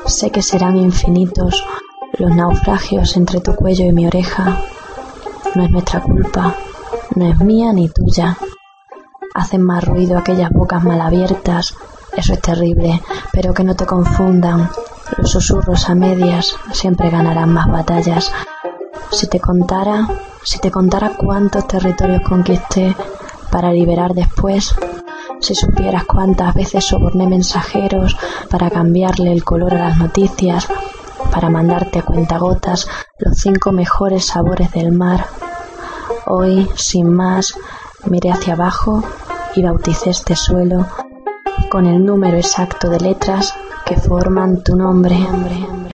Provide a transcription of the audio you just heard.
Sé que serán infinitos los naufragios entre tu cuello y mi oreja. No es nuestra culpa, no es mía ni tuya. Hacen más ruido aquellas bocas mal abiertas, eso es terrible, pero que no te confundan. Los susurros a medias siempre ganarán más batallas. Si te contara cuántos territorios conquisté para liberar después, si supieras cuántas veces soborné mensajeros para cambiarle el color a las noticias, para mandarte a cuentagotas los 5 mejores sabores del mar. Hoy, sin más, miré hacia abajo y bauticé este suelo con el número exacto de letras que forman tu nombre.